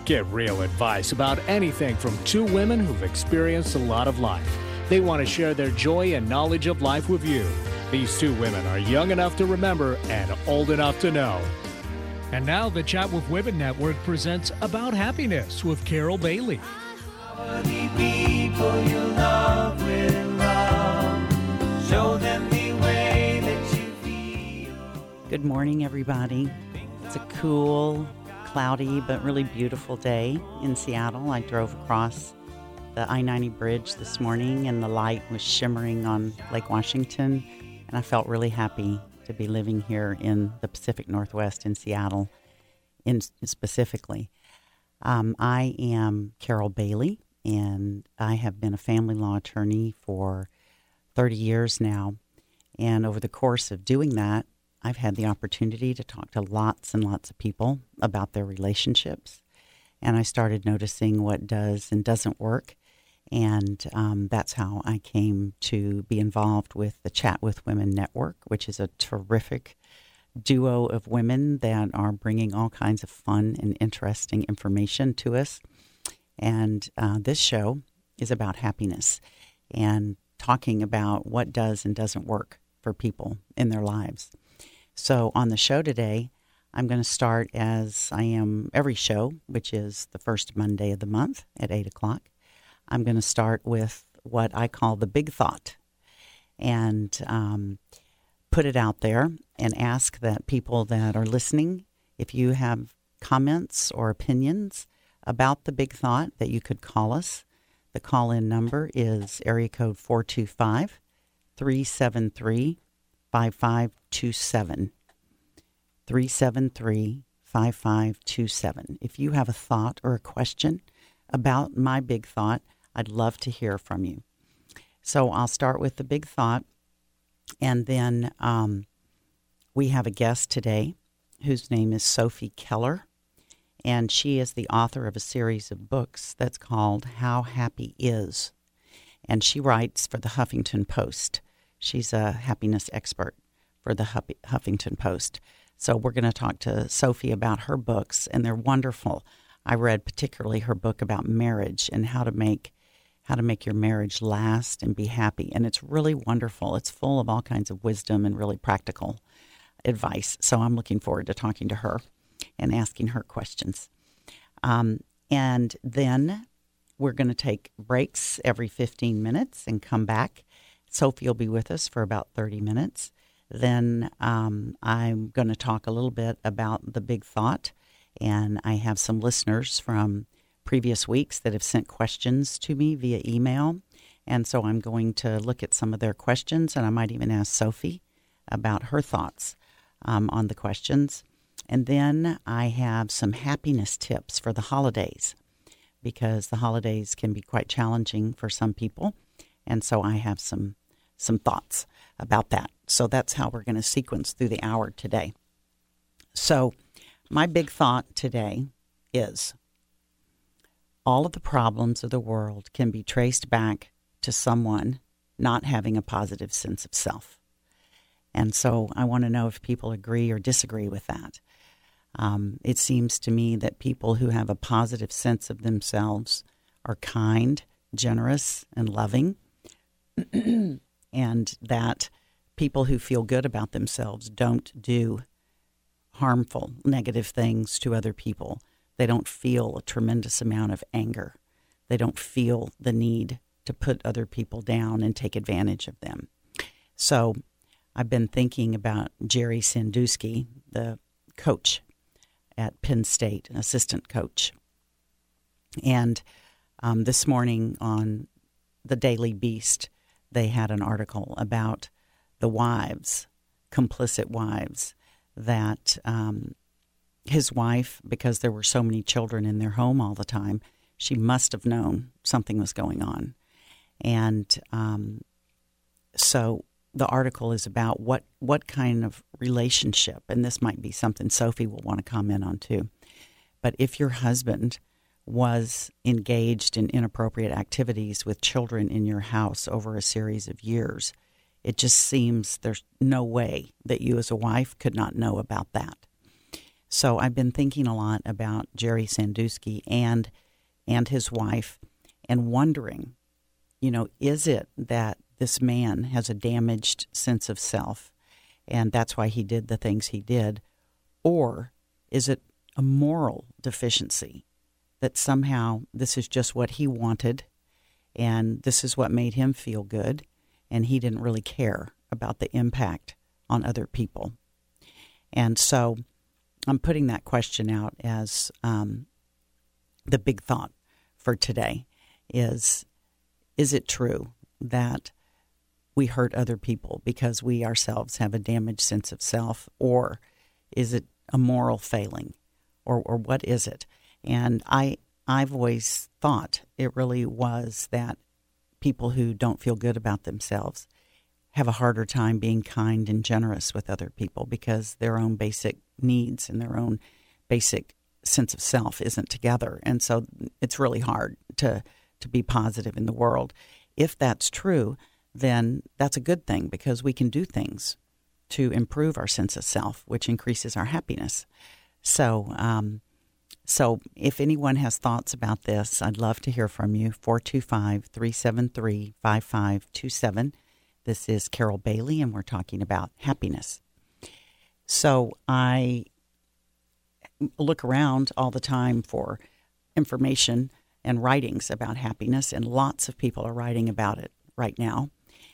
Get real advice about anything from two women who've experienced a lot of life. They want to share their joy and knowledge of life with you. These two women are young enough to remember and old enough to know. And now the Chat with Women Network presents About Happiness with Carol Bailey. The people you love will love. Show them the way that you feel. Good morning, everybody. It's a cool, cloudy, but really beautiful day in Seattle. I drove across the I-90 bridge this morning, and the light was shimmering on Lake Washington, and I felt really happy to be living here in the Pacific Northwest in Seattle specifically. I am Carol Bailey, and I have been a family law attorney for 30 years now. And over the course of doing that, I've had the opportunity to talk to lots and lots of people about their relationships. And I started noticing what does and doesn't work. And that's how I came to be involved with the Chat with Women Network, which is a terrific duo of women that are bringing all kinds of fun and interesting information to us. And this show is about happiness and talking about what does and doesn't work for people in their lives. So on the show today, I'm going to start as I am every show, which is the first Monday of the month at 8 o'clock. I'm going to start with what I call the big thought and put it out there and ask that people that are listening, if you have comments or opinions about the big thought, that you could call us. The call-in number is area code 425-373-5527. 373-5527. If you have a thought or a question about my big thought, I'd love to hear from you. So I'll start with the big thought, and then we have a guest today whose name is Sophie Keller, and she is the author of a series of books that's called How Happy Is, and she writes for the Huffington Post. She's a happiness expert for the Huffington Post. So we're going to talk to Sophie about her books, and they're wonderful. I read particularly her book about marriage and how to make your marriage last and be happy. And it's really wonderful. It's full of all kinds of wisdom and really practical advice. So I'm looking forward to talking to her and asking her questions. And then we're going to take breaks every 15 minutes and come back. Sophie will be with us for about 30 minutes. Then I'm going to talk a little bit about the big thought. And I have some listeners from previous weeks that have sent questions to me via email. And so I'm going to look at some of their questions, and I might even ask Sophie about her thoughts on the questions. And then I have some happiness tips for the holidays, because the holidays can be quite challenging for some people. And so I have some thoughts about that. So that's how we're going to sequence through the hour today. So my big thought today is all of the problems of the world can be traced back to someone not having a positive sense of self. And so I want to know if people agree or disagree with that. It seems to me that people who have a positive sense of themselves are kind, generous, and loving, and that people who feel good about themselves don't do harmful, negative things to other people. They don't feel a tremendous amount of anger. They don't feel the need to put other people down and take advantage of them. So I've been thinking about Jerry Sandusky, the coach at Penn State, an assistant coach. And this morning on the Daily Beast, they had an article about the wives, complicit wives, that his wife, because there were so many children in their home all the time, she must have known something was going on. And so the article is about what kind of relationship, and this might be something Sophie will want to comment on too, but if your husband was engaged in inappropriate activities with children in your house over a series of years, it just seems there's no way that you as a wife could not know about that. So I've been thinking a lot about Jerry Sandusky and his wife, and wondering, is it that this man has a damaged sense of self, and that's why he did the things he did, or is it a moral deficiency that somehow this is just what he wanted, and this is what made him feel good, and he didn't really care about the impact on other people? And so I'm putting that question out as the big thought for today is it true that we hurt other people because we ourselves have a damaged sense of self, or is it a moral failing, or what is it? And I've always thought it really was that people who don't feel good about themselves have a harder time being kind and generous with other people because their own basic needs and their own basic sense of self isn't together. And so it's really hard to be positive in the world. If that's true, then that's a good thing because we can do things to improve our sense of self, which increases our happiness. So if anyone has thoughts about this, I'd love to hear from you. 425-373-5527. This is Carol Bailey, and we're talking about happiness. So I look around all the time for information and writings about happiness, and lots of people are writing about it right now.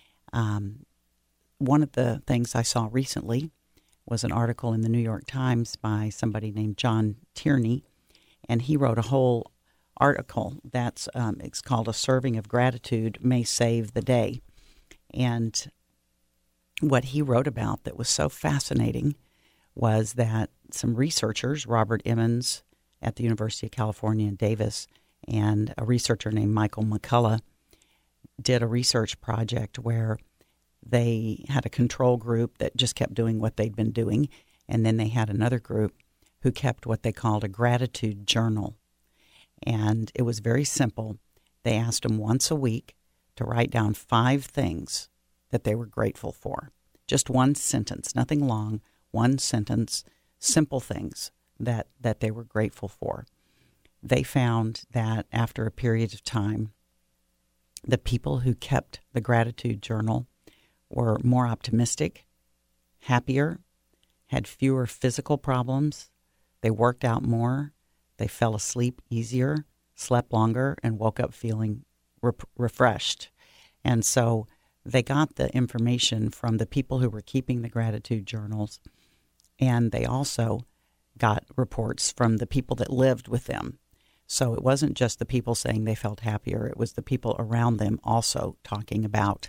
One of the things I saw recently was an article in the New York Times by somebody named John Tierney, and he wrote a whole article that's it's called "A Serving of Gratitude May Save the Day." And what he wrote about that was so fascinating was that some researchers, Robert Emmons at the University of California in Davis, and a researcher named Michael McCullough, did a research project where they had a control group that just kept doing what they'd been doing, and then they had another group who kept what they called a gratitude journal. And it was very simple. They asked them once a week to write down 5 things that they were grateful for. Just one sentence, nothing long, one sentence, simple things that they were grateful for. They found that after a period of time, the people who kept the gratitude journal were more optimistic, happier, had fewer physical problems, they worked out more, they fell asleep easier, slept longer, and woke up feeling refreshed. And so they got the information from the people who were keeping the gratitude journals, and they also got reports from the people that lived with them. So it wasn't just the people saying they felt happier, it was the people around them also talking about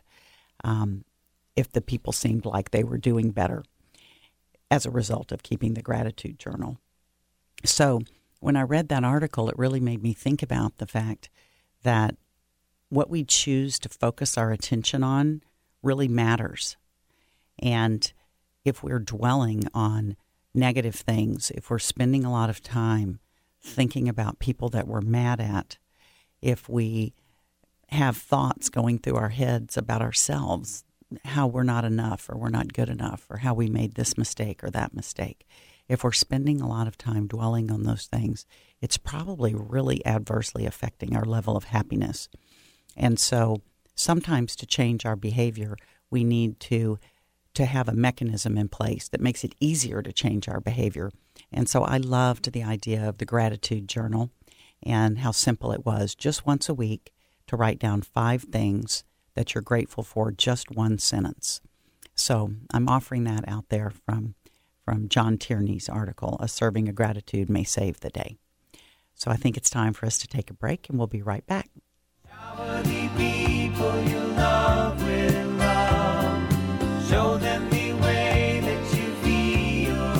if the people seemed like they were doing better as a result of keeping the gratitude journal. So when I read that article, it really made me think about the fact that what we choose to focus our attention on really matters. And if we're dwelling on negative things, if we're spending a lot of time thinking about people that we're mad at, if we have thoughts going through our heads about ourselves, how we're not enough or we're not good enough or how we made this mistake or that mistake, if we're spending a lot of time dwelling on those things, it's probably really adversely affecting our level of happiness. And so sometimes to change our behavior, we need to have a mechanism in place that makes it easier to change our behavior. And so I loved the idea of the gratitude journal and how simple it was, just once a week to write down 5 things that you're grateful for, just one sentence. So I'm offering that out there from John Tierney's article, "A Serving of Gratitude May Save the Day." So I think it's time for us to take a break, and we'll be right back. Shower the people you love with love. Show them the way that you feel.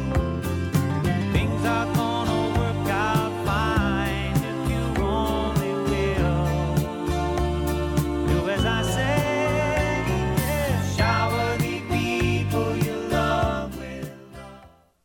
Things are gonna work out fine if you only will. Do as I say. Shower the people you love with love.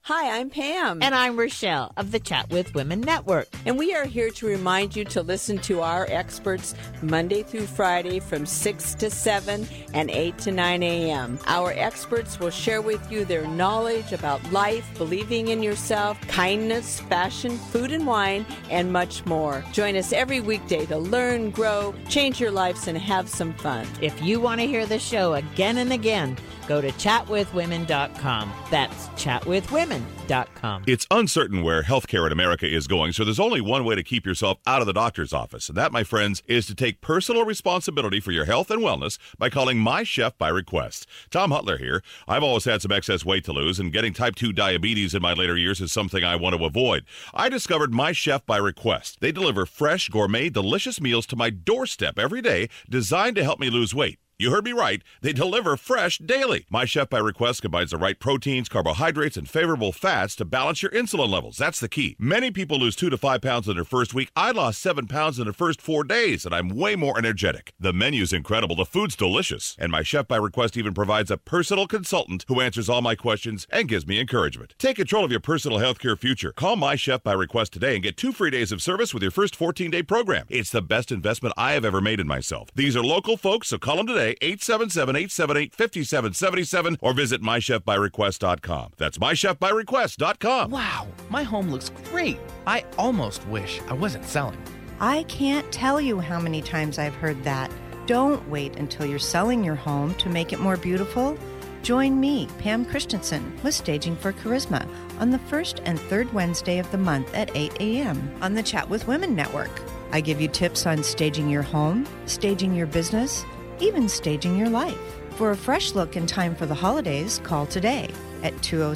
Hi, I'm Pam. And I'm Rochelle of the Chat with Women Network. And we are here to remind you to listen to our experts Monday through Friday from 6 to 7 and 8 to 9 a.m. Our experts will share with you their knowledge about life, believing in yourself, kindness, fashion, food and wine, and much more. Join us every weekday to learn, grow, change your lives, and have some fun. If you want to hear the show again and again, go to chatwithwomen.com. That's chatwithwomen.com. It's uncertain where healthcare in America is going, so there's only one way to keep yourself out of the doctor's office. And that, my friends, is to take personal responsibility for your health and wellness by calling My Chef by Request. Tom Hutler here. I've always had some excess weight to lose, and getting type 2 diabetes in my later years is something I want to avoid. I discovered My Chef by Request. They deliver fresh, gourmet, delicious meals to my doorstep every day, designed to help me lose weight. You heard me right. They deliver fresh daily. My Chef by Request combines the right proteins, carbohydrates, and favorable fats to balance your insulin levels. That's the key. Many people lose 2 to 5 pounds in their first week. I lost 7 pounds in the first 4 days, and I'm way more energetic. The menu's incredible. The food's delicious. And My Chef by Request even provides a personal consultant who answers all my questions and gives me encouragement. Take control of your personal healthcare future. Call My Chef by Request today and get 2 free days of service with your first 14-day program. It's the best investment I have ever made in myself. These are local folks, so call them today. 877-878-5777 or visit mychefbyrequest.com. That's mychefbyrequest.com. Wow, my home looks great. I almost wish I wasn't selling. I can't tell you how many times I've heard that. Don't wait until you're selling your home to make it more beautiful. Join me, Pam Christensen, with Staging for Charisma on the first and third Wednesday of the month at 8 a.m. on the Chat with Women Network. I give you tips on staging your home, staging your business, even staging your life. For a fresh look in time for the holidays, call today at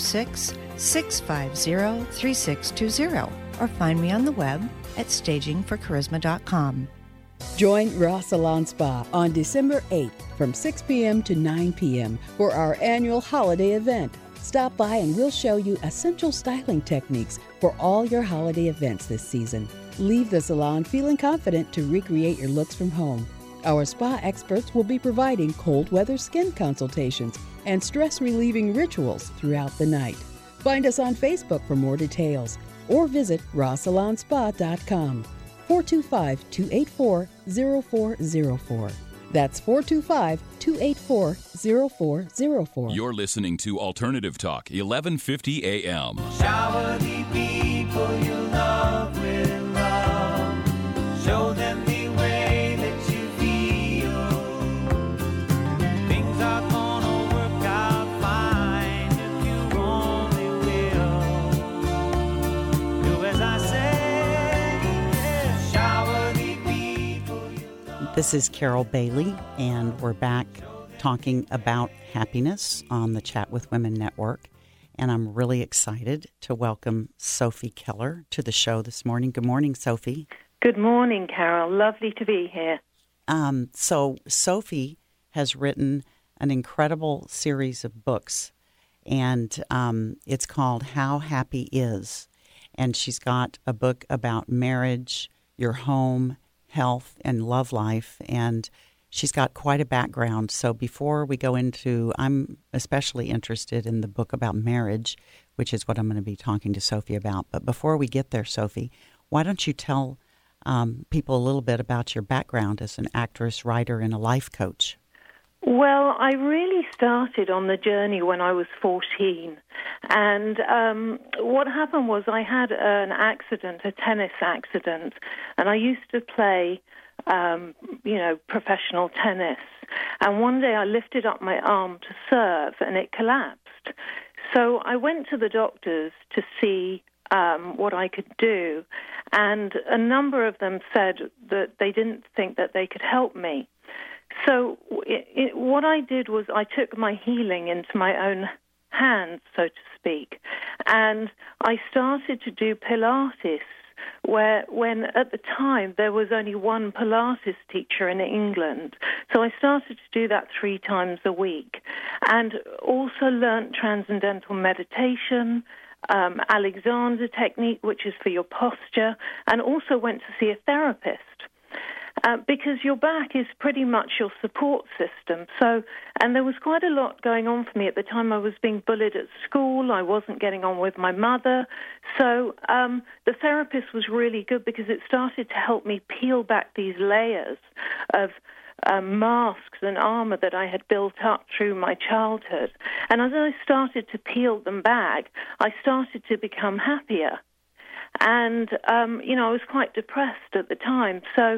206-650-3620 or find me on the web at stagingforcharisma.com. Join Raw Salon Spa on December 8th from 6 p.m. to 9 p.m. for our annual holiday event. Stop by and we'll show you essential styling techniques for all your holiday events this season. Leave the salon feeling confident to recreate your looks from home. Our spa experts will be providing cold weather skin consultations and stress-relieving rituals throughout the night. Find us on Facebook for more details or visit rawsalonspa.com. 425-284-0404. That's 425-284-0404. You're listening to Alternative Talk, 1150 AM. Shower the people you love with love. Show them the way that you feel. Things are gonna work out fine if you only will. Do as I say, yeah. Shower the people you love. This is Carol Bailey, and we're back talking about happiness on the Chat with Women Network. And I'm really excited to welcome Sophie Keller to the show this morning. Good morning, Sophie. Good morning, Carol. Lovely to be here. So Sophie has written an incredible series of books, and it's called How Happy Is. And she's got a book about marriage, your home, health, and love life, and she's got quite a background. So before we go into, I'm especially interested in the book about marriage, which is what I'm going to be talking to Sophie about. But before we get there, Sophie, why don't you tell people a little bit about your background as an actress, writer, and a life coach? Well, I really started on the journey when I was 14. And what happened was I had an accident, a tennis accident, and I used to play professional tennis. And one day I lifted up my arm to serve and it collapsed. So I went to the doctors to see what I could do. And a number of them said that they didn't think that they could help me. So what I did was I took my healing into my own hands, so to speak. And I started to do Pilates, when at the time there was only one Pilates teacher in England. So I started to do that 3 times a week, and also learnt transcendental meditation, Alexander technique, which is for your posture, and also went to see a therapist. because your back is pretty much your support system. So, and there was quite a lot going on for me at the time. I was being bullied at school. I wasn't getting on with my mother. So the therapist was really good because it started to help me peel back these layers of masks and armor that I had built up through my childhood. And as I started to peel them back, I started to become happier. And, I was quite depressed at the time. So,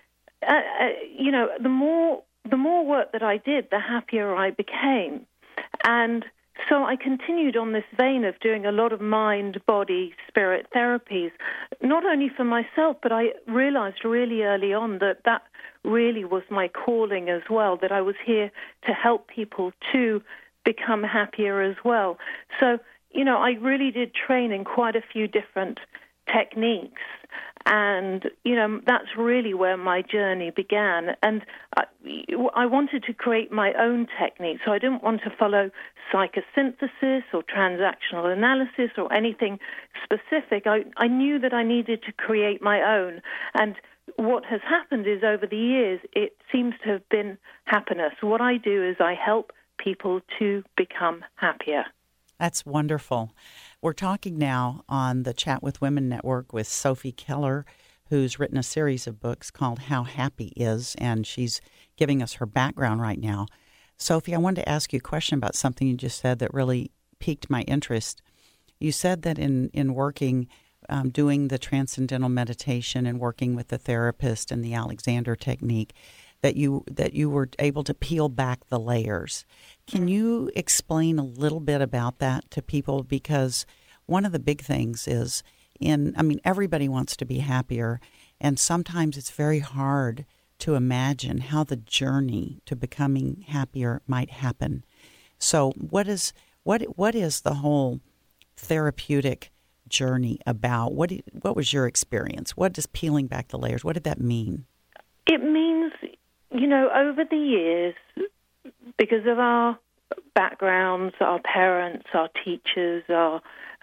the more work that I did, the happier I became. And so I continued on this vein of doing a lot of mind, body, spirit therapies, not only for myself, but I realized really early on that really was my calling as well, that I was here to help people to become happier as well. So, I really did train in quite a few different techniques. And, that's really where my journey began. And I wanted to create my own technique. So I didn't want to follow psychosynthesis or transactional analysis or anything specific. I knew that I needed to create my own. And what has happened is over the years, it seems to have been happiness. What I do is I help people to become happier. That's wonderful. We're talking now on the Chat with Women Network with Sophie Keller, who's written a series of books called How Happy Is, and she's giving us her background right now. Sophie, I wanted to ask you a question about something you just said that really piqued my interest. You said that in working, doing the transcendental meditation and working with the therapist and the Alexander technique, that you were able to peel back the layers. Can you explain a little bit about that to people? Because one of the big things is everybody wants to be happier, and sometimes it's very hard to imagine how the journey to becoming happier might happen. So what is the whole therapeutic journey about? What was your experience? What does peeling back the layers, what did that mean? It means, over the years, because of our backgrounds, our parents, our teachers, our,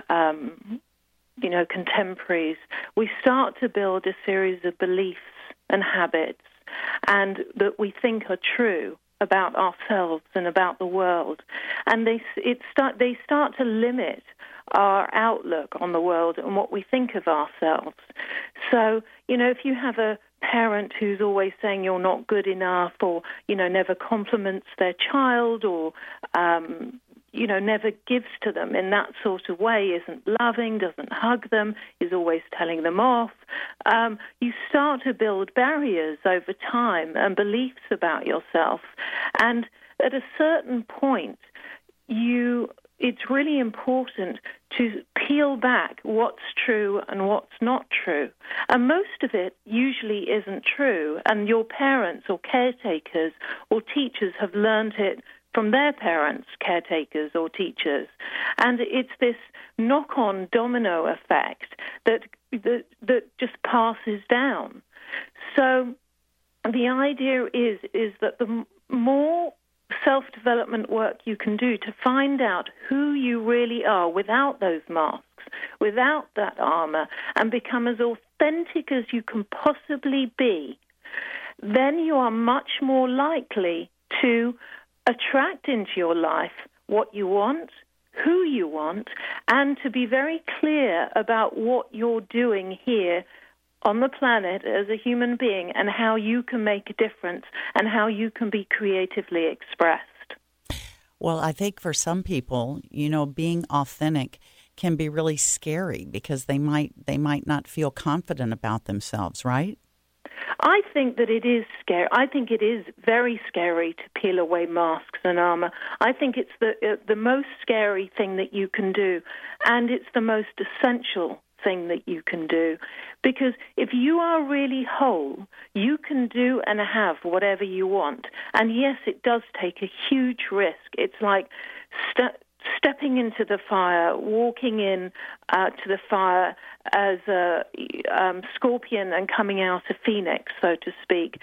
contemporaries, we start to build a series of beliefs and habits and that we think are true about ourselves and about the world. And they start to limit our outlook on the world and what we think of ourselves. So, if you have a parent who's always saying you're not good enough or, never compliments their child or, never gives to them in that sort of way, isn't loving, doesn't hug them, is always telling them off, you start to build barriers over time and beliefs about yourself. And at a certain point, it's really important to peel back what's true and what's not true. And most of it usually isn't true. And your parents or caretakers or teachers have learned it from their parents, caretakers or teachers. And it's this knock-on domino effect that just passes down. So the idea is that the more self-development work you can do to find out who you really are without those masks, without that armor, and become as authentic as you can possibly be, then you are much more likely to attract into your life what you want, who you want, and to be very clear about what you're doing here on the planet as a human being and how you can make a difference and how you can be creatively expressed. Well, I think for some people, being authentic can be really scary because they might not feel confident about themselves, right? I think that it is scary. I think it is very scary to peel away masks and armor. I think it's the most scary thing that you can do, and it's the most essential thing that you can do. Because if you are really whole, you can do and have whatever you want. And yes, it does take a huge risk. It's like stepping into the fire, walking in to the fire as a scorpion and coming out a phoenix, so to speak.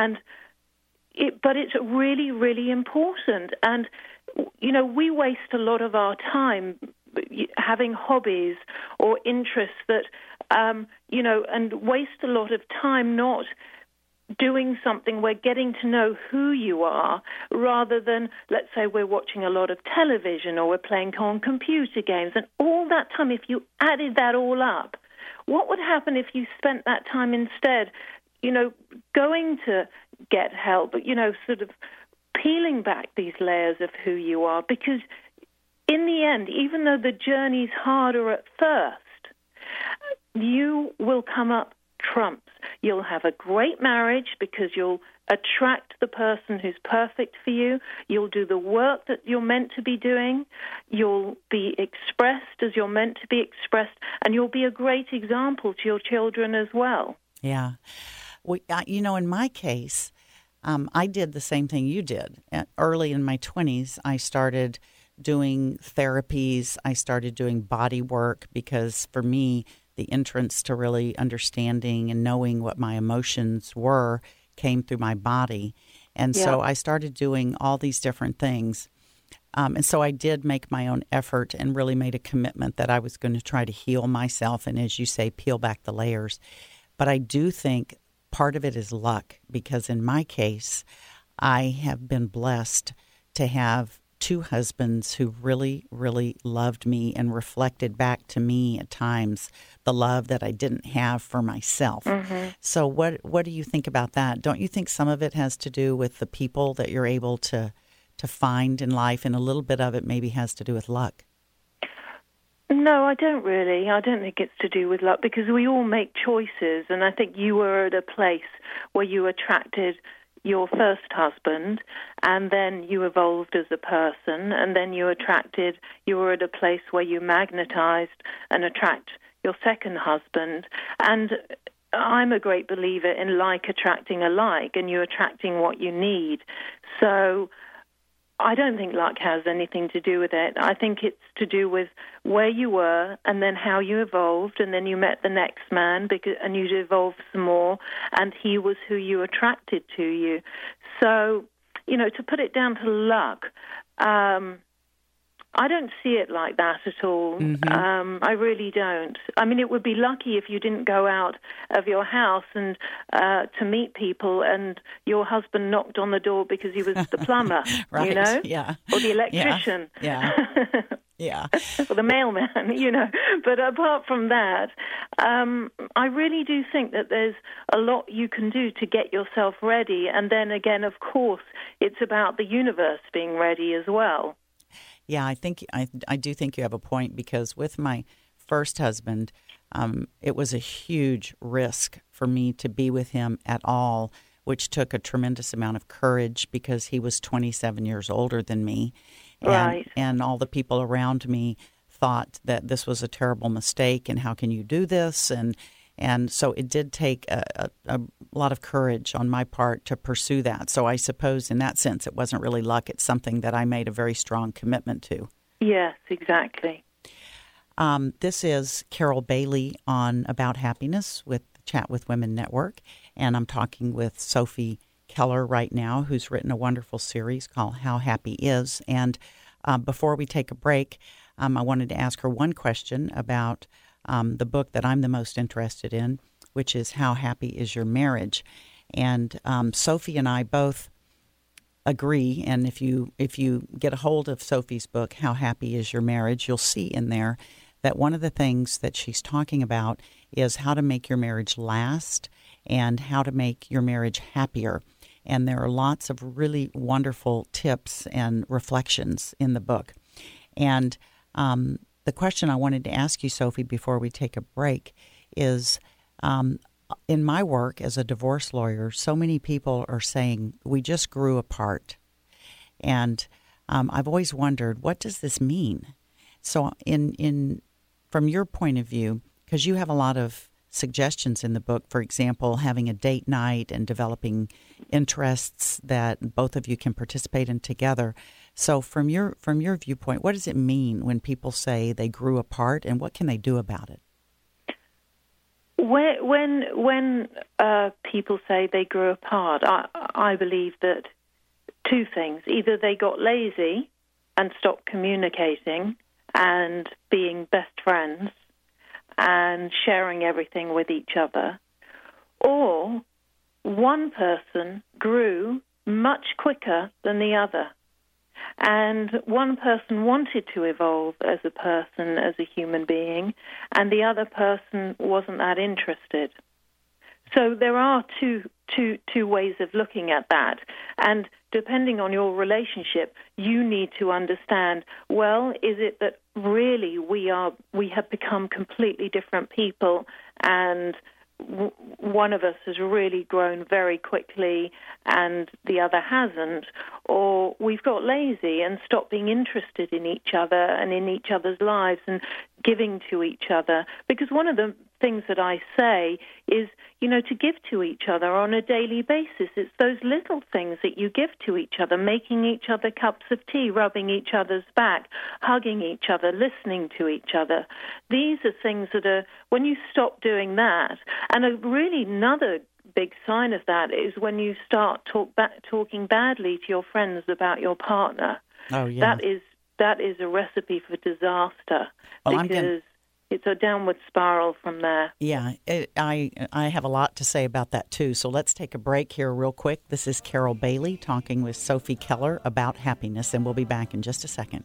But it's really, really important. And, we waste a lot of our time having hobbies or interests that, and waste a lot of time not doing something, we're getting to know who you are, rather than, let's say, we're watching a lot of television or we're playing on computer games. And all that time, if you added that all up, what would happen if you spent that time instead, going to get help, sort of peeling back these layers of who you are? Because in the end, even though the journey's harder at first, you will come up trumps. You'll have a great marriage because you'll attract the person who's perfect for you. You'll do the work that you're meant to be doing. You'll be expressed as you're meant to be expressed, and you'll be a great example to your children as well. Yeah. Well, in my case, I did the same thing you did. Early in my 20s, I started doing therapies. I started doing body work because for me, the entrance to really understanding and knowing what my emotions were came through my body. And so I started doing all these different things. And so I did make my own effort and really made a commitment that I was going to try to heal myself and, as you say, peel back the layers. But I do think part of it is luck because in my case, I have been blessed to have two husbands who really, really loved me and reflected back to me at times the love that I didn't have for myself. Mm-hmm. So what do you think about that? Don't you think some of it has to do with the people that you're able to find in life, and a little bit of it maybe has to do with luck? No, I don't really. I don't think it's to do with luck because we all make choices, and I think you were at a place where you attracted your first husband, and then you evolved as a person, and then you were at a place where you magnetized and attract your second husband. And I'm a great believer in like attracting alike, and you attracting what you need. So I don't think luck has anything to do with it. I think it's to do with where you were and then how you evolved, and then you met the next man and you evolved some more, and he was who you attracted to you. So, to put it down to luck, I don't see it like that at all. Mm-hmm. I really don't. I mean, it would be lucky if you didn't go out of your house and to meet people and your husband knocked on the door because he was the plumber, right. Yeah. Or the electrician. Yeah. Yeah. Or the mailman, But apart from that, I really do think that there's a lot you can do to get yourself ready. And then again, of course, it's about the universe being ready as well. Yeah, I do think you have a point because with my first husband, it was a huge risk for me to be with him at all, which took a tremendous amount of courage because he was 27 years older than me. Right. And all the people around me thought that this was a terrible mistake and how can you do this? And so it did take a lot of courage on my part to pursue that. So I suppose in that sense it wasn't really luck. It's something that I made a very strong commitment to. Yes, exactly. This is Carol Bailey on About Happiness with the Chat with Women Network. And I'm talking with Sophie Keller right now, who's written a wonderful series called How Happy Is. And before we take a break, I wanted to ask her one question about the book that I'm the most interested in, which is How Happy Is Your Marriage? And Sophie and I both agree, and if you get a hold of Sophie's book, How Happy Is Your Marriage, you'll see in there that one of the things that she's talking about is how to make your marriage last and how to make your marriage happier. And there are lots of really wonderful tips and reflections in the book. And the question I wanted to ask you, Sophie, before we take a break is, in my work as a divorce lawyer, so many people are saying, we just grew apart. And I've always wondered, what does this mean? So from your point of view, because you have a lot of suggestions in the book, for example, having a date night and developing interests that both of you can participate in together. So from your viewpoint, what does it mean when people say they grew apart, and what can they do about it? When people say they grew apart, I believe that two things. Either they got lazy and stopped communicating and being best friends and sharing everything with each other, or one person grew much quicker than the other. And one person wanted to evolve as a person, as a human being, and the other person wasn't that interested. So there are two ways of looking at that. And depending on your relationship, you need to understand, well, is it that really we have become completely different people, and one of us has really grown very quickly and the other hasn't, or we've got lazy and stopped being interested in each other and in each other's lives and giving to each other. Because one of the things that I say is, to give to each other on a daily basis. It's those little things that you give to each other, making each other cups of tea, rubbing each other's back, hugging each other, listening to each other. These are things that are, when you stop doing that, and another big sign of that is when you start talking badly to your friends about your partner. Oh, yeah. That is a recipe for disaster, because it's a downward spiral from there. Yeah, I have a lot to say about that, too. So let's take a break here real quick. This is Carol Bailey talking with Sophie Keller about happiness, and we'll be back in just a second.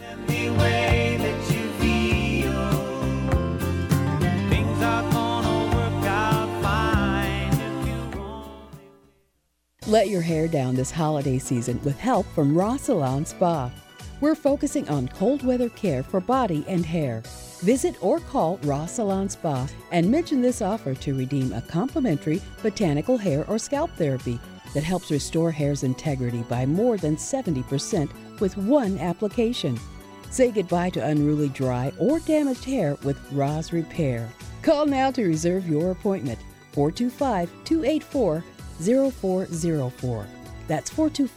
Let your hair down this holiday season with help from Raw Salon Spa. We're focusing on cold weather care for body and hair. Visit or call Raw Salon Spa and mention this offer to redeem a complimentary botanical hair or scalp therapy that helps restore hair's integrity by more than 70% with one application. Say goodbye to unruly, dry, or damaged hair with Raw's Repair. Call now to reserve your appointment. 425-284-0404. That's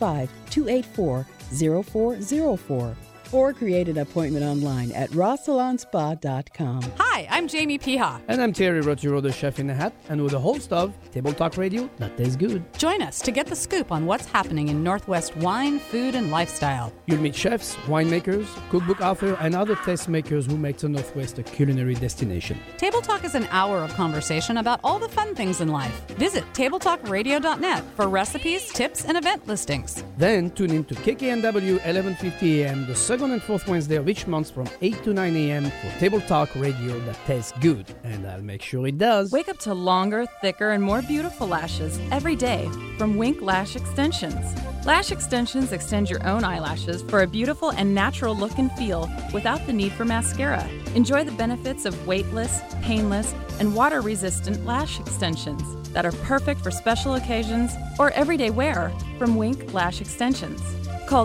425-284-0404. Or create an appointment online at rawsalonspa.com. Hi, I'm Jamie Piha. And I'm Terry Roturo, the chef in the hat, and with the host of Table Talk Radio, that tastes good. Join us to get the scoop on what's happening in Northwest wine, food, and lifestyle. You'll meet chefs, winemakers, cookbook authors, and other tastemakers who make the Northwest a culinary destination. Table Talk is an hour of conversation about all the fun things in life. Visit tabletalkradio.net for recipes, tips, and event listings. Then tune in to KKNW 1150 AM the second and fourth Wednesday of each month from 8 to 9 a.m. for Table Talk Radio that tastes good, and I'll make sure it does. Wake up to longer, thicker, and more beautiful lashes every day from Wink Lash Extensions. Lash extensions extend your own eyelashes for a beautiful and natural look and feel without the need for mascara. Enjoy the benefits of weightless, painless, and water-resistant lash extensions that are perfect for special occasions or everyday wear from Wink Lash Extensions. Call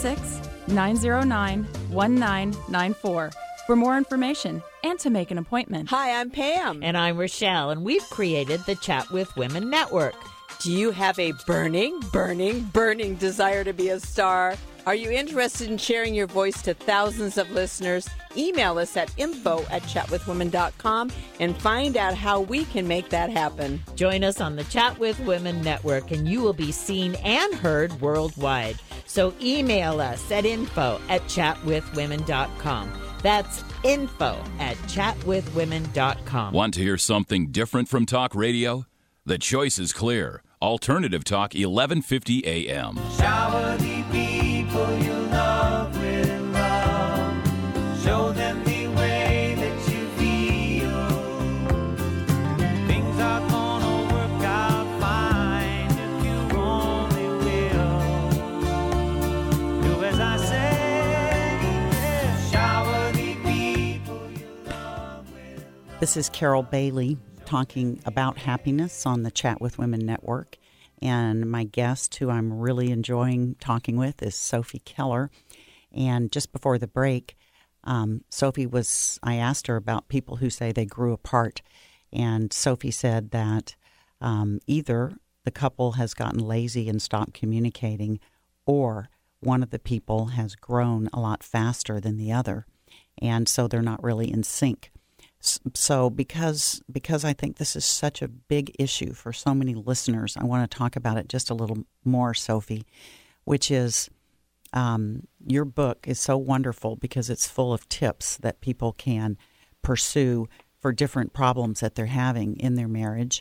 206-909-1994 for more information and to make an appointment. Hi, I'm Pam. And I'm Rochelle, and we've created the Chat with Women Network. Do you have a burning desire to be a star? Are you interested in sharing your voice to thousands of listeners? Email us at info@chatwithwomen.com and find out how we can make that happen. Join us on the Chat with Women Network, and you will be seen and heard worldwide. So email us at info@chatwithwomen.com. That's info@chatwithwomen.com. Want to hear something different from talk radio? The choice is clear. Alternative Talk, 1150 AM. Shower the people you love with love. Show them the way that you feel. Things are gonna work out fine if you only will. Do as I say. Shower the people you love with love. This is Carol Bailey talking about happiness on the Chat with Women Network. And my guest, who I'm really enjoying talking with, is Sophie Keller. And just before the break, I asked her about people who say they grew apart. And Sophie said that either the couple has gotten lazy and stopped communicating, or one of the people has grown a lot faster than the other. And so they're not really in sync. So because I think this is such a big issue for so many listeners, I want to talk about it just a little more, Sophie, which is your book is so wonderful because it's full of tips that people can pursue for different problems that they're having in their marriage.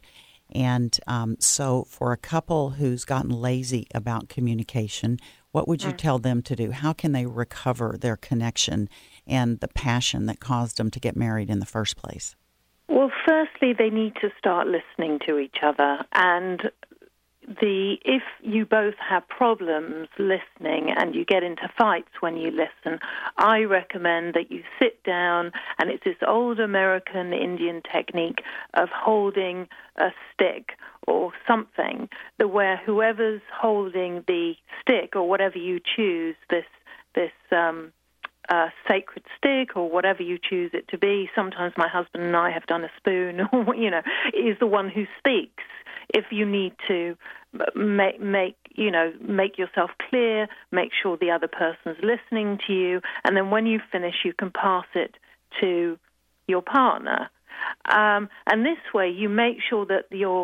And so for a couple who's gotten lazy about communication, what would you tell them to do? How can they recover their connection and the passion that caused them to get married in the first place? Well, firstly, they need to start listening to each other. And if you both have problems listening and you get into fights when you listen, I recommend that you sit down, and it's this old American Indian technique of holding a stick or something, where whoever's holding the stick or whatever you choose, this sacred stick or whatever you choose it to be. Sometimes my husband and I have done a spoon, is the one who speaks. If you need to make yourself clear, make sure the other person's listening to you, and then when you finish, you can pass it to your partner. And this way, you make sure that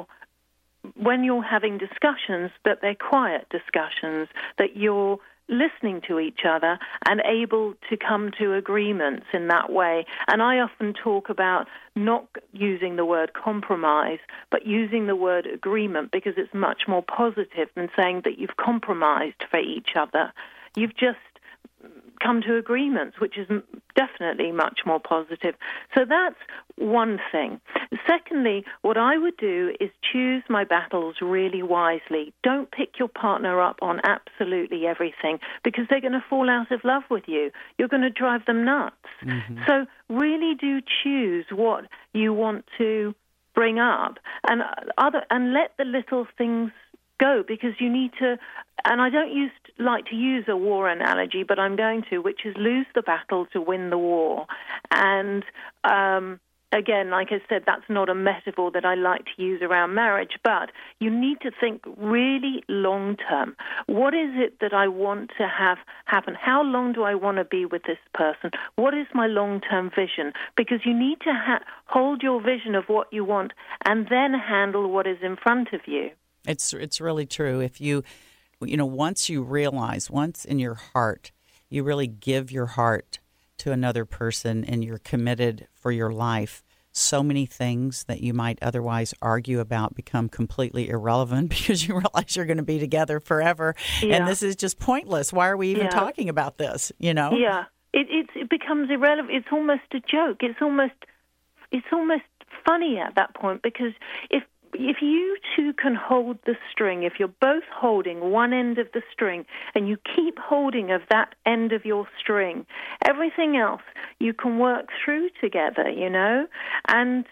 when you're having discussions, that they're quiet discussions, that you're listening to each other and able to come to agreements in that way. And I often talk about not using the word compromise, but using the word agreement, because it's much more positive than saying that you've compromised for each other. You've just come to agreements, which is definitely much more positive. So that's one thing. Secondly, what I would do is choose my battles really wisely. Don't pick your partner up on absolutely everything, because they're going to fall out of love with you. You're going to drive them nuts. Mm-hmm. So really do choose what you want to bring up, and let the little things go, because you need to, and I don't like to use a war analogy, but I'm going to, which is lose the battle to win the war. And again, like I said, that's not a metaphor that I like to use around marriage, but you need to think really long term. What is it that I want to have happen? How long do I want to be with this person? What is my long-term vision? Because you need to hold your vision of what you want and then handle what is in front of you. It's really true. If once you realize, once in your heart, you really give your heart to another person and you're committed for your life, so many things that you might otherwise argue about become completely irrelevant because you realize you're going to be together forever. Yeah. And this is just pointless. Why are we even talking about this? Yeah. It becomes irrelevant. It's almost a joke. It's almost funny at that point, because if you two can hold the string, if you're both holding one end of the string and you keep holding of that end of your string, everything else you can work through together, And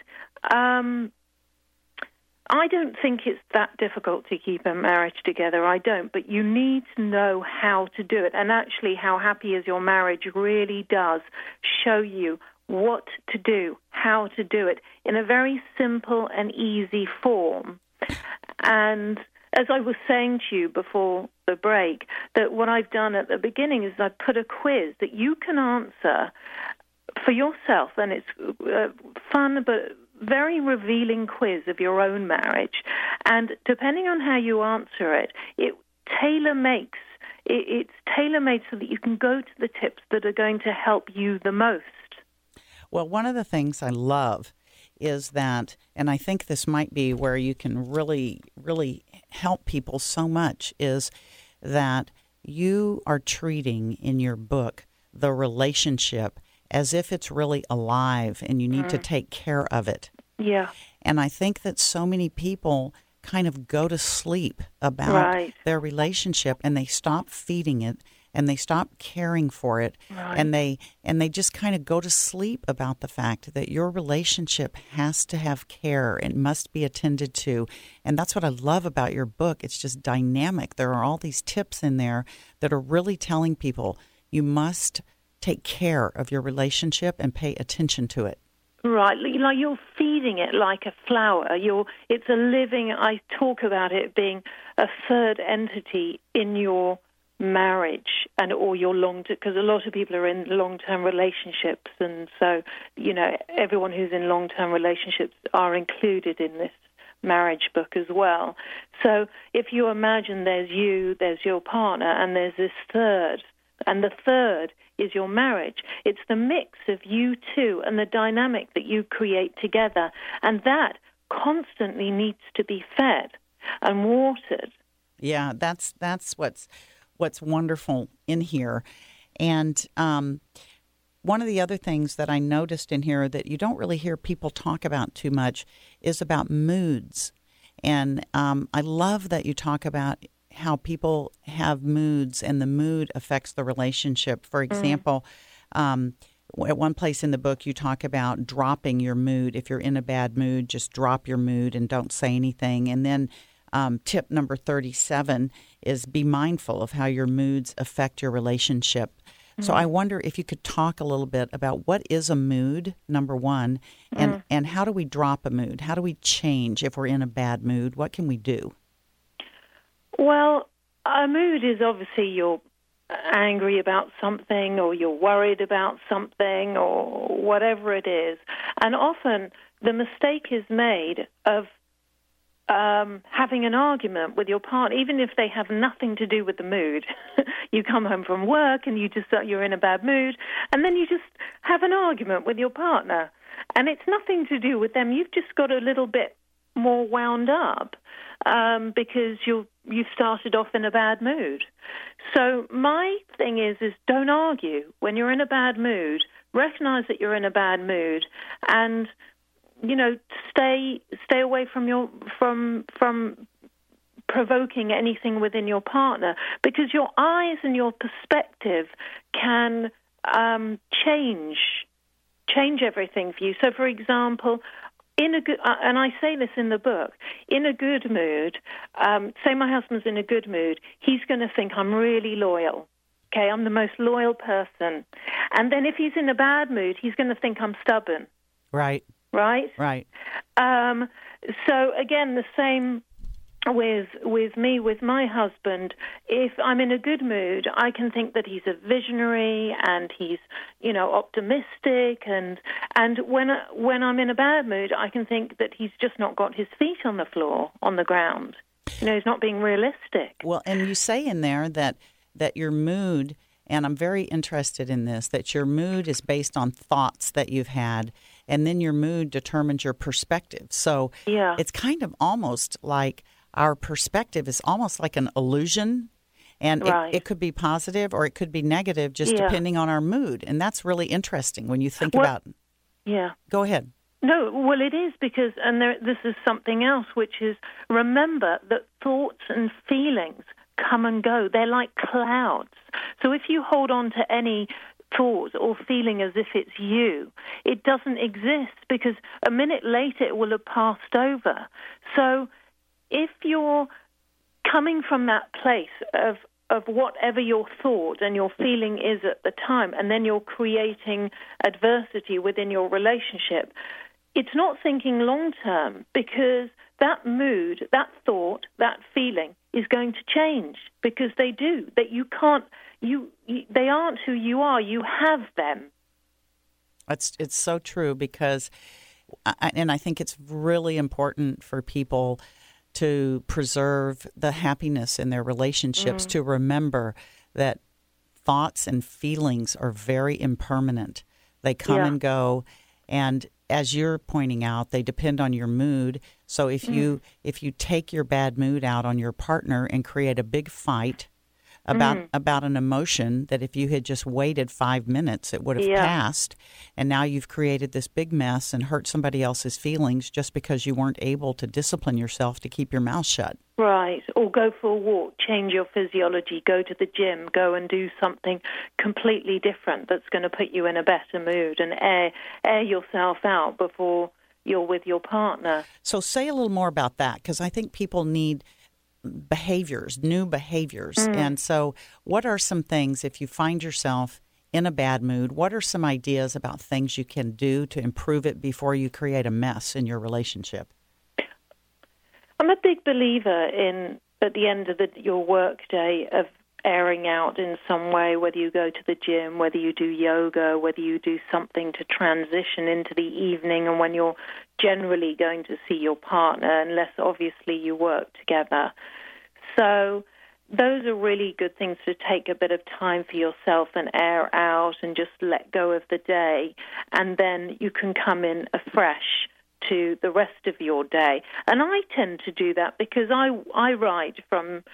I don't think it's that difficult to keep a marriage together. I don't. But you need to know how to do it. And actually, How Happy Is Your Marriage really does show you what to do, how to do it in a very simple and easy form. And as I was saying to you before the break, that what I've done at the beginning is I've put a quiz that you can answer for yourself, and it's fun but very revealing quiz of your own marriage. And depending on how you answer it, it's tailor-made so that you can go to the tips that are going to help you the most. Well, one of the things I love is that, and I think this might be where you can really, really help people so much, is that you are treating in your book the relationship as if it's really alive and you need to take care of it. Yeah. And I think that so many people kind of go to sleep about their relationship and they stop feeding it and they stop caring for it, and they just kind of go to sleep about the fact that your relationship has to have care and must be attended to. And that's what I love about your book. It's just dynamic. There are all these tips in there that are really telling people you must take care of your relationship and pay attention to it. Right, like you're feeding it like a flower. It's a living. I talk about it being a third entity in your marriage or your because a lot of people are in long-term relationships, and so everyone who's in long-term relationships are included in this marriage book as well. So if you imagine there's your partner, and there's this third, and the third is your marriage. It's the mix of you two and the dynamic that you create together, and that constantly needs to be fed and watered. Yeah, that's what's wonderful in here. And one of the other things that I noticed in here that you don't really hear people talk about too much is about moods. And I love that you talk about how people have moods and the mood affects the relationship. For example, at one place in the book, you talk about dropping your mood. If you're in a bad mood, just drop your mood and don't say anything. And then tip number 37 is be mindful of how your moods affect your relationship. So I wonder if you could talk a little bit about what is a mood, number one, and how do we drop a mood? How do we change if we're in a bad mood? What can we do? Well, a mood is obviously you're angry about something or you're worried about something or whatever it is. And often the mistake is made of having an argument with your partner, even if they have nothing to do with the mood. You come home from work and you're in a bad mood, and then you just have an argument with your partner. And it's nothing to do with them. You've just got a little bit more wound up because you started off in a bad mood. So my thing is don't argue. When you're in a bad mood, recognize that you're in a bad mood and stay away from provoking anything within your partner, because your eyes and your perspective can change everything for you. So, for example, in a good, and I say this in the book, in a good mood, say my husband's in a good mood, he's going to think I'm really loyal. Okay, I'm the most loyal person. And then if he's in a bad mood, he's going to think I'm stubborn. Right. Right? Right. So, again, the same with me, with my husband. If I'm in a good mood, I can think that he's a visionary and he's, optimistic. And when I'm in a bad mood, I can think that he's just not got his feet on the floor, on the ground. He's not being realistic. Well, and you say in there that your mood, and I'm very interested in this, that your mood is based on thoughts that you've had, and then your mood determines your perspective. So it's kind of almost like our perspective is almost like an illusion, and it could be positive or it could be negative just depending on our mood. And that's really interesting when you think about it. Yeah. Go ahead. No, well, it is because, and this is something else, which is remember that thoughts and feelings come and go. They're like clouds. So if you hold on to any thought or feeling as if it's you, it doesn't exist because a minute later it will have passed over. So if you're coming from that place of whatever your thought and your feeling is at the time, and then you're creating adversity within your relationship, it's not thinking long term, because that mood, that thought, that feeling is going to change, because they do. That you can't, they aren't who you are. You have them. It's so true, because, and I think it's really important for people to preserve the happiness in their relationships, to remember that thoughts and feelings are very impermanent. They come and go, and as you're pointing out, they depend on your mood. So if you take your bad mood out on your partner and create a big fight about an emotion that if you had just waited 5 minutes, it would have passed, and now you've created this big mess and hurt somebody else's feelings just because you weren't able to discipline yourself to keep your mouth shut. Right. Or go for a walk, change your physiology, go to the gym, go and do something completely different that's going to put you in a better mood and air yourself out before you're with your partner. So say a little more about that, because I think people need new behaviors. And so what are some things, if you find yourself in a bad mood, what are some ideas about things you can do to improve it before you create a mess in your relationship? I'm a big believer in, at the end of your work day, of airing out in some way, whether you go to the gym, whether you do yoga, whether you do something to transition into the evening, and when you're generally going to see your partner, unless obviously you work together. So those are really good things to take a bit of time for yourself and air out and just let go of the day, and then you can come in afresh into the rest of your day. And I tend to do that because I write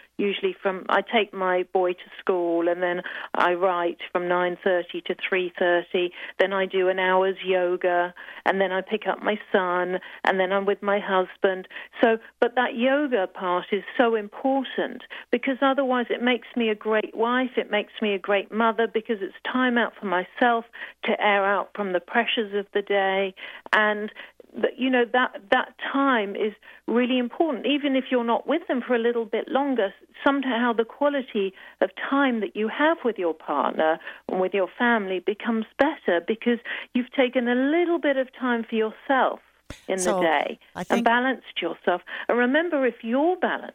I take my boy to school, and then I write from 9:30 to 3:30. Then I do an hour's yoga, and then I pick up my son, and then I'm with my husband. But that yoga part is so important, because otherwise it makes me a great wife, it makes me a great mother, because it's time out for myself to air out from the pressures of the day. And that time is really important. Even if you're not with them for a little bit longer, somehow the quality of time that you have with your partner and with your family becomes better, because you've taken a little bit of time for yourself in the day and balanced yourself. And remember, if you're balanced,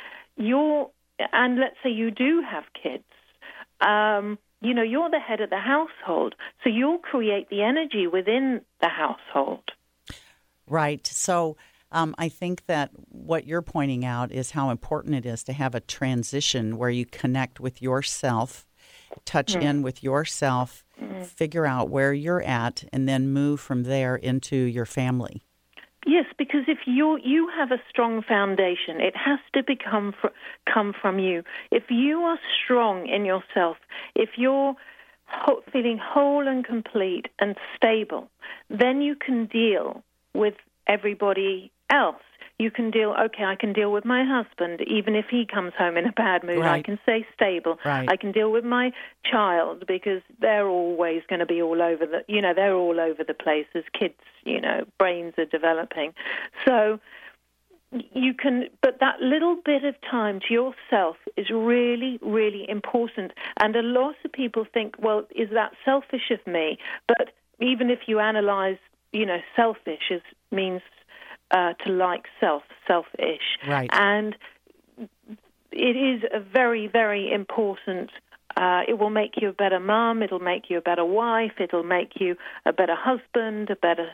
and let's say you do have kids, you're the head of the household, so you'll create the energy within the household. Right. So I think that what you're pointing out is how important it is to have a transition where you connect with yourself, touch in with yourself, figure out where you're at, and then move from there into your family. Yes, because if you have a strong foundation, it has to come from you. If you are strong in yourself, if you're feeling whole and complete and stable, then you can deal with everybody else. You can I can deal with my husband, even if he comes home in a bad mood. Right. I can stay stable. Right. I can deal with my child, because they're always going to be all over they're all over the place as kids, brains are developing. So but that little bit of time to yourself is really, really important. And a lot of people think, well, is that selfish of me? But even if you analyze, selfish means to like selfish. Right. And it is a very, very important. It will make you a better mom. It'll make you a better wife. It'll make you a better husband, a better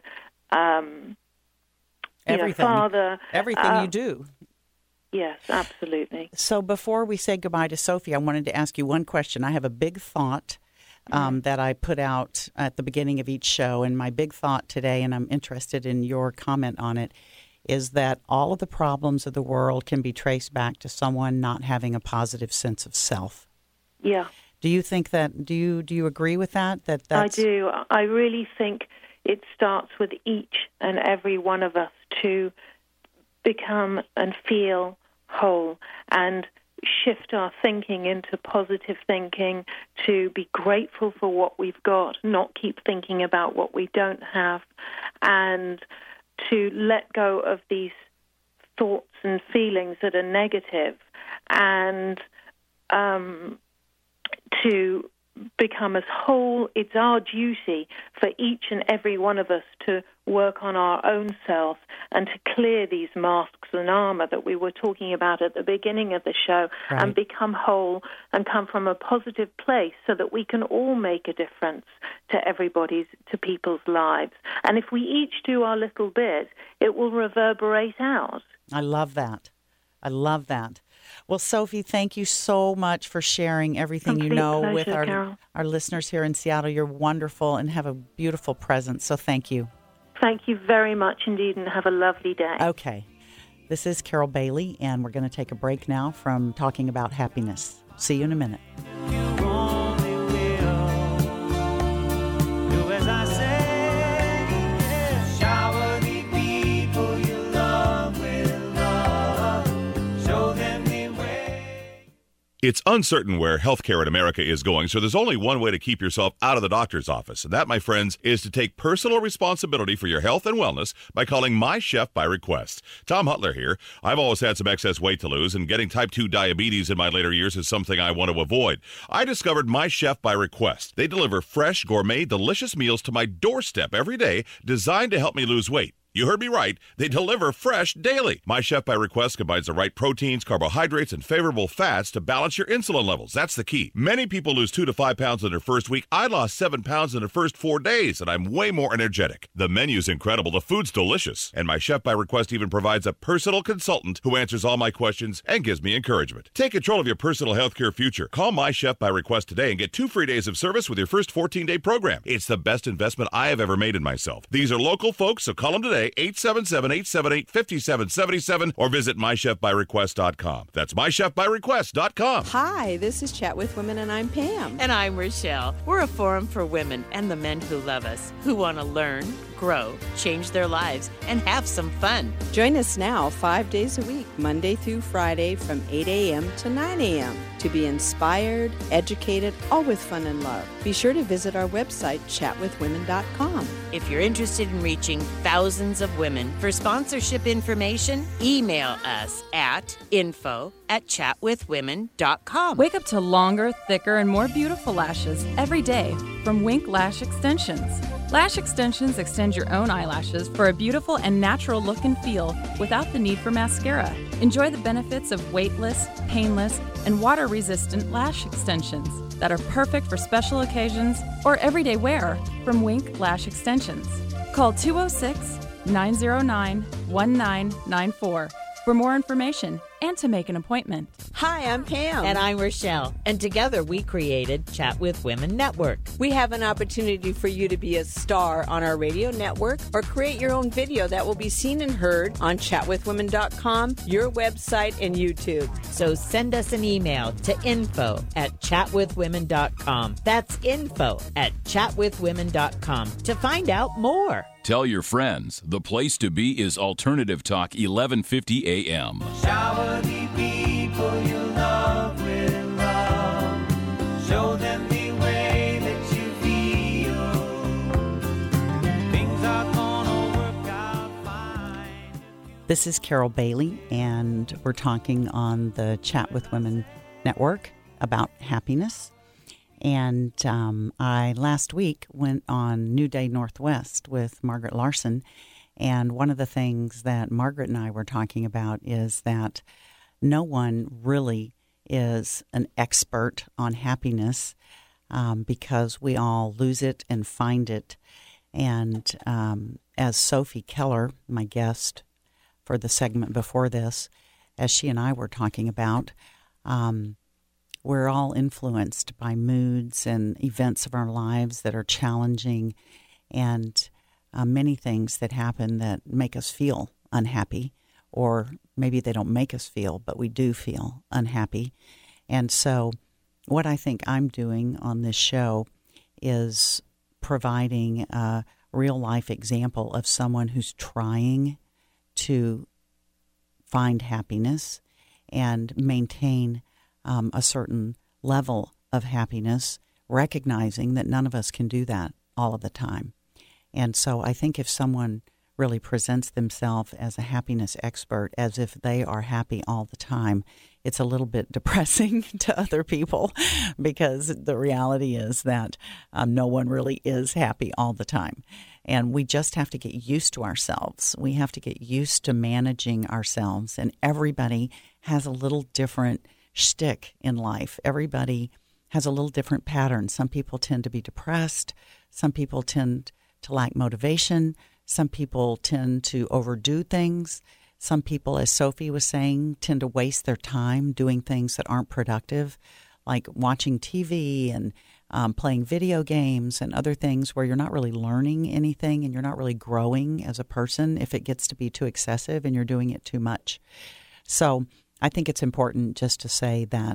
father. Everything you do. Yes, absolutely. So before we say goodbye to Sophie, I wanted to ask you one question. I have a big thought that I put out at the beginning of each show, and my big thought today, and I'm interested in your comment on it, is that all of the problems of the world can be traced back to someone not having a positive sense of self. Yeah. Do you think that? Do you agree with that? That's... I do. I really think it starts with each and every one of us to become and feel whole and shift our thinking into positive thinking, to be grateful for what we've got, not keep thinking about what we don't have, and to let go of these thoughts and feelings that are negative, and to become as whole. It's our duty for each and every one of us to work on our own self and to clear these masks and armor that we were talking about at the beginning of the show, right, and become whole and come from a positive place so that we can all make a difference to people's lives. And if we each do our little bit, it will reverberate out. I love that. Well, Sophie, thank you so much for sharing everything Complete you know pleasure, with Carol. our listeners here in Seattle. You're wonderful and have a beautiful presence, so thank you. Thank you very much indeed, and have a lovely day. Okay. This is Carol Bailey, and we're going to take a break now from talking about happiness. See you in a minute. It's uncertain where healthcare in America is going, so there's only one way to keep yourself out of the doctor's office. And that, my friends, is to take personal responsibility for your health and wellness by calling My Chef by Request. Tom Hutler here. I've always had some excess weight to lose, and getting type 2 diabetes in my later years is something I want to avoid. I discovered My Chef by Request. They deliver fresh, gourmet, delicious meals to my doorstep every day, designed to help me lose weight. You heard me right. They deliver fresh daily. My Chef by Request combines the right proteins, carbohydrates, and favorable fats to balance your insulin levels. That's the key. Many people lose 2 to 5 pounds in their first week. I lost 7 pounds in the first 4 days, and I'm way more energetic. The menu's incredible. The food's delicious. And My Chef by Request even provides a personal consultant who answers all my questions and gives me encouragement. Take control of your personal healthcare future. Call My Chef by Request today and get 2 free days of service with your first 14-day program. It's the best investment I have ever made in myself. These are local folks, so call them today. today, 877-878-5777, or visit mychefbyrequest.com. That's mychefbyrequest.com. Hi, this is Chat with Women, and I'm Pam. And I'm Rochelle. We're a forum for women and the men who love us, who want to learn, grow, change their lives, and have some fun. Join us now 5 days a week, Monday through Friday from 8 a.m. to 9 a.m. to be inspired, educated, all with fun and love. Be sure to visit our website, chatwithwomen.com. If you're interested in reaching thousands of women for sponsorship information, email us at info@chatwithwomen.com. Wake up to longer, thicker, and more beautiful lashes every day from Wink Lash Extensions. Lash extensions extend your own eyelashes for a beautiful and natural look and feel without the need for mascara. Enjoy the benefits of weightless, painless, and water-resistant lash extensions that are perfect for special occasions or everyday wear from Wink Lash Extensions. Call 206-909-1994 for more information and to make an appointment. Hi, I'm Pam. And I'm Rochelle. And together we created Chat with Women Network. We have an opportunity for you to be a star on our radio network or create your own video that will be seen and heard on chatwithwomen.com, your website, and YouTube. So send us an email to info@chatwithwomen.com. That's info@chatwithwomen.com to find out more. Tell your friends, the place to be is Alternative Talk 1150 AM. Shower the people you love with love. Show them the way that you feel. Things are gonna work out fine. This is Carol Bailey, and we're talking on the Chat with Women Network about happiness. And I last week went on New Day Northwest with Margaret Larson, and one of the things that Margaret and I were talking about is that no one really is an expert on happiness because we all lose it and find it. And as Sophie Keller, my guest for the segment before this, as she and I were talking about, we're all influenced by moods and events of our lives that are challenging and many things that happen that make us feel unhappy, or maybe they don't make us feel, but we do feel unhappy. And so what I think I'm doing on this show is providing a real-life example of someone who's trying to find happiness and maintain a certain level of happiness, recognizing that none of us can do that all of the time. And so I think if someone really presents themselves as a happiness expert, as if they are happy all the time, it's a little bit depressing to other people, because the reality is that no one really is happy all the time. And we just have to get used to ourselves. We have to get used to managing ourselves. And everybody has a little different shtick in life. Everybody has a little different pattern. Some people tend to be depressed. Some people tend to lack motivation. Some people tend to overdo things. Some people, as Sophie was saying, tend to waste their time doing things that aren't productive, like watching TV and playing video games and other things where you're not really learning anything and you're not really growing as a person if it gets to be too excessive and you're doing it too much. So I think it's important just to say that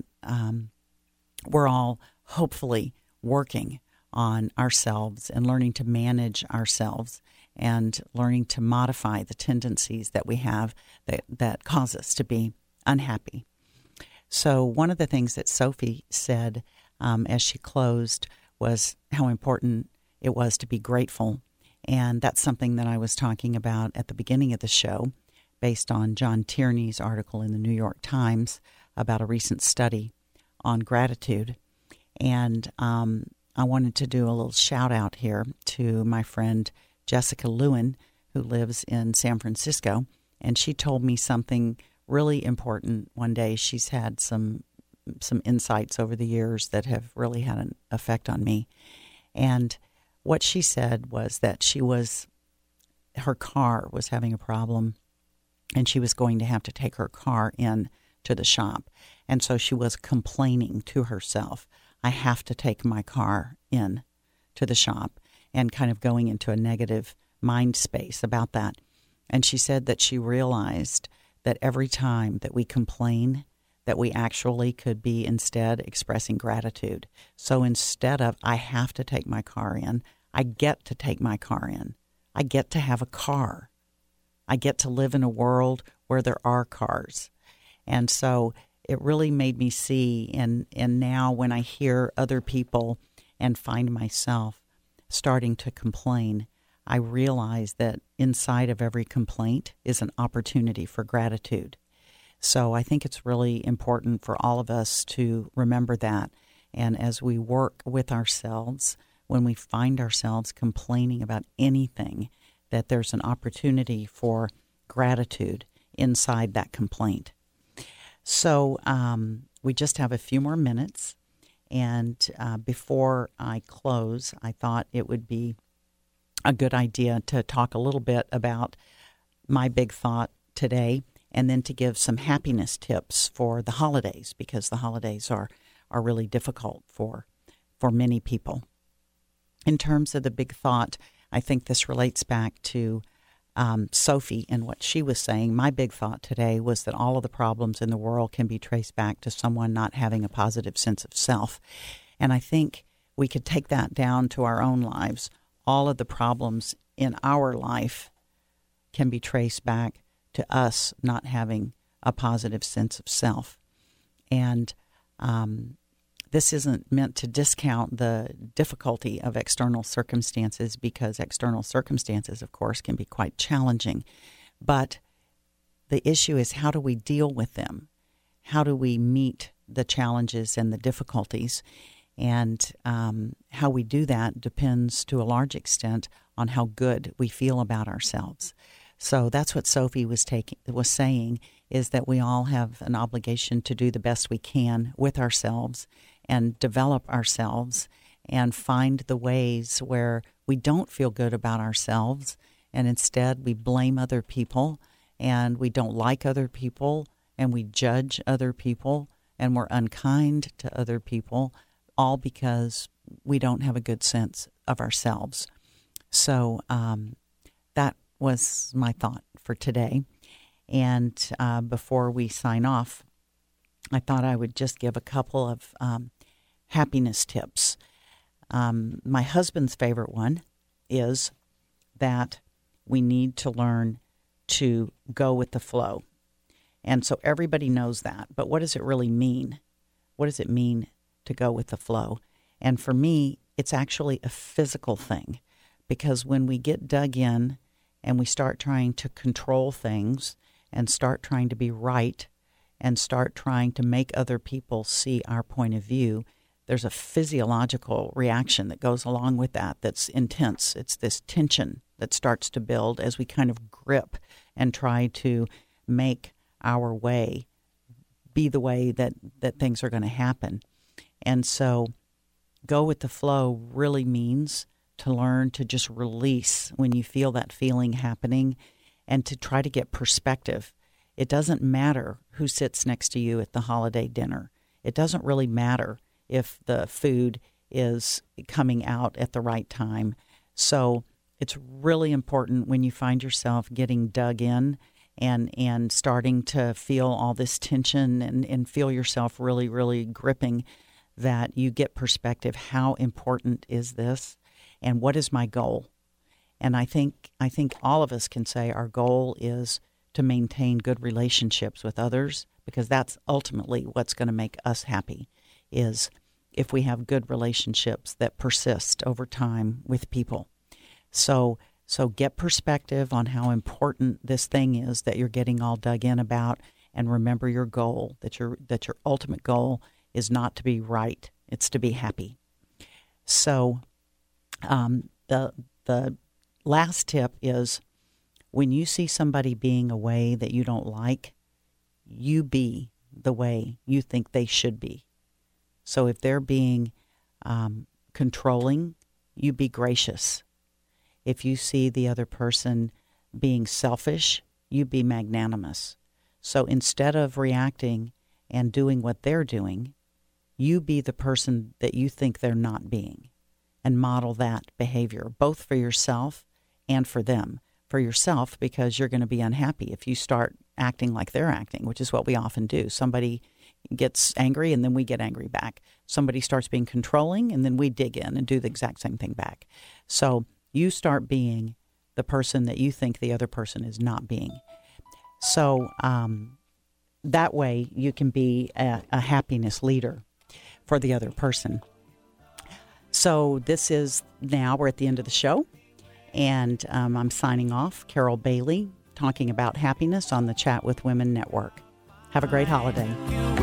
we're all hopefully working on ourselves and learning to manage ourselves and learning to modify the tendencies that we have that cause us to be unhappy. So one of the things that Sophie said as she closed was how important it was to be grateful. And that's something that I was talking about at the beginning of the show, based on John Tierney's article in the New York Times about a recent study on gratitude. And I wanted to do a little shout out here to my friend Jessica Lewin, who lives in San Francisco. And she told me something really important one day. She's had some insights over the years that have really had an effect on me. And what she said was that her car was having a problem, and she was going to have to take her car in to the shop. And so she was complaining to herself, I have to take my car in to the shop, and kind of going into a negative mind space about that. And she said that she realized that every time that we complain, that we actually could be instead expressing gratitude. So instead of, I have to take my car in, I get to take my car in. I get to have a car. I get to live in a world where there are cars. And so it really made me see, and now when I hear other people and find myself starting to complain, I realize that inside of every complaint is an opportunity for gratitude. So I think it's really important for all of us to remember that. And as we work with ourselves, when we find ourselves complaining about anything, that there's an opportunity for gratitude inside that complaint. So we just have a few more minutes. And before I close, I thought it would be a good idea to talk a little bit about my big thought today, and then to give some happiness tips for the holidays, because the holidays are really difficult for many people. In terms of the big thought, I think this relates back to Sophie and what she was saying. My big thought today was that all of the problems in the world can be traced back to someone not having a positive sense of self. And I think we could take that down to our own lives. All of the problems in our life can be traced back to us not having a positive sense of self. And this isn't meant to discount the difficulty of external circumstances, because external circumstances, of course, can be quite challenging. But the issue is, how do we deal with them? How do we meet the challenges and the difficulties? And how we do that depends to a large extent on how good we feel about ourselves. So that's what Sophie was saying, is that we all have an obligation to do the best we can with ourselves and develop ourselves and find the ways where we don't feel good about ourselves, and instead we blame other people, and we don't like other people, and we judge other people, and we're unkind to other people, all because we don't have a good sense of ourselves. So that was my thought for today. And before we sign off, I thought I would just give a couple of happiness tips. My husband's favorite one is that we need to learn to go with the flow. And so everybody knows that. But what does it really mean? What does it mean to go with the flow? And for me, it's actually a physical thing, because when we get dug in and we start trying to control things and start trying to be right and start trying to make other people see our point of view, there's a physiological reaction that goes along with that that's intense. It's this tension that starts to build as we kind of grip and try to make our way be the way that things are going to happen. And so go with the flow really means to learn to just release when you feel that feeling happening and to try to get perspective. It doesn't matter who sits next to you at the holiday dinner. It doesn't really matter if the food is coming out at the right time. So it's really important when you find yourself getting dug in and starting to feel all this tension and feel yourself really, really gripping, that you get perspective. How important is this? And what is my goal? And I think all of us can say our goal is to maintain good relationships with others, because that's ultimately what's going to make us happy, is if we have good relationships that persist over time with people. So get perspective on how important this thing is that you're getting all dug in about, and remember your goal, that your ultimate goal is not to be right, it's to be happy. So the last tip is, when you see somebody being a way that you don't like, you be the way you think they should be. So if they're being controlling, you be gracious. If you see the other person being selfish, you be magnanimous. So instead of reacting and doing what they're doing, you be the person that you think they're not being, and model that behavior, both for yourself and for them. for yourself, because you're going to be unhappy if you start acting like they're acting, which is what we often do. Somebody gets angry and then we get angry back. Somebody starts being controlling and then we dig in and do the exact same thing back. So you start being the person that you think the other person is not being. So that way you can be a happiness leader for the other person. So this is, now we're at the end of the show, and I'm signing off. Carol Bailey, talking about happiness on the Chat with Women Network. Have a great holiday.